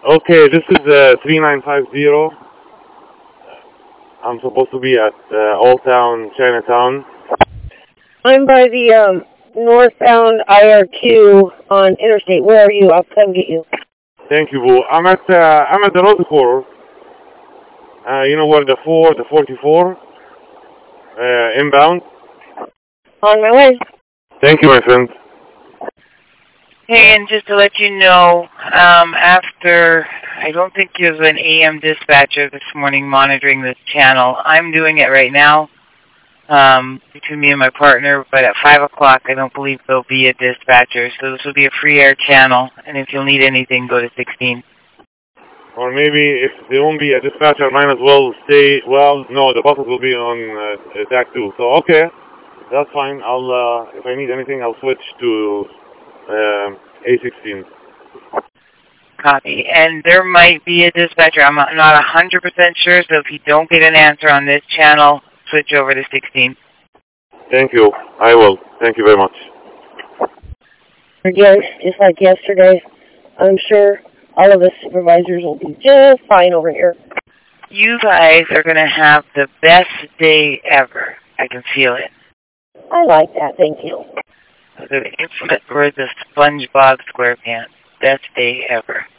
Okay, this is 3950. I'm supposed to be at Old Town, Chinatown. I'm by the northbound IRQ on Interstate. Where are you? I'll come get you. Thank you, Boo. I'm at the road corner. You know where the 44, inbound. On my way. Thank you, my friend. Hey, and just to let you know, after, I don't think there's an AM dispatcher this morning monitoring this channel. I'm doing it right now, between me and my partner, but at 5 o'clock I don't believe there'll be a dispatcher, so this will be a free air channel, and if you'll need anything, go to 16. Or maybe if there won't be a dispatcher, might as well stay. Well, no, the buses will be on track 2. So okay, that's fine. I'll if I need anything, I'll switch to A16. Copy. And there might be a dispatcher. I'm not 100% sure, so if you don't get an answer on this channel, switch over to 16. Thank you. I will. Thank you very much. Again, just like yesterday, I'm sure all of us supervisors will be just fine over here. You guys are going to have the best day ever. I can feel it. I like that. Thank you. The infamous words of SpongeBob SquarePants. Best day ever.